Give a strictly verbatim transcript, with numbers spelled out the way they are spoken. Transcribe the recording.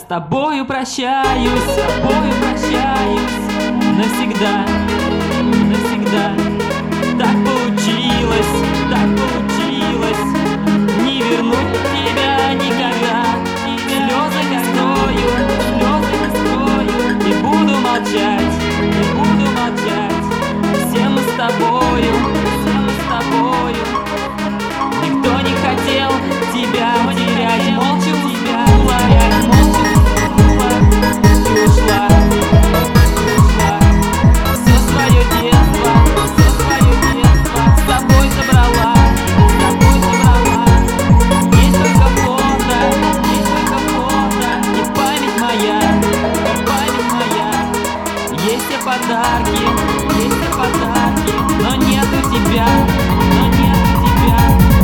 тобою прощаюсь, с тобою прощаюсь навсегда, навсегда. Так получилось, так получилось, не вернуть тебя никогда. Слезы не скрою, слезы не скрою, не буду молчать, не буду молчать. Все мы с тобою, все мы с тобою. Никто не хотел тебя терять, молча уснула, молча уснула и ушла, ушла. Все свое детство, все свое детство с собой забрала, с собой забрала. Есть только фото, есть только фото, и память моя, и память моя. Есть все подарки, есть все подарки, но нету тебя, но нету тебя.